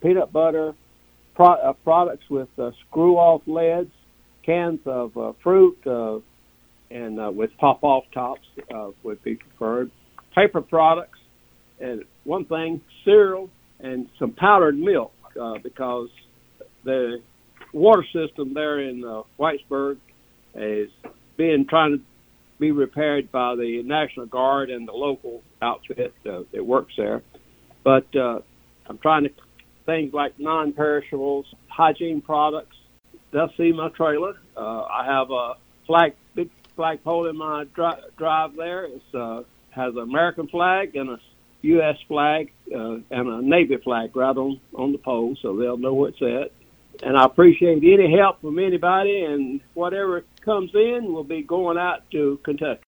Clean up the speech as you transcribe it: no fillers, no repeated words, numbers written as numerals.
peanut butter products with screw-off lids, cans of fruit, and with pop-off tops would be preferred. Paper products, and one thing, cereal and some powdered milk, because the water system there in Whitesburg is trying to be repaired by the National Guard and the local outfit that works there. But I'm trying to things like non-perishables, hygiene products. They'll see my trailer. I have a big flagpole in my drive there. It has an American flag and a U.S. flag and a Navy flag right on the pole, so they'll know where it's at. And I appreciate any help from anybody, and whatever comes in will be going out to Kentucky.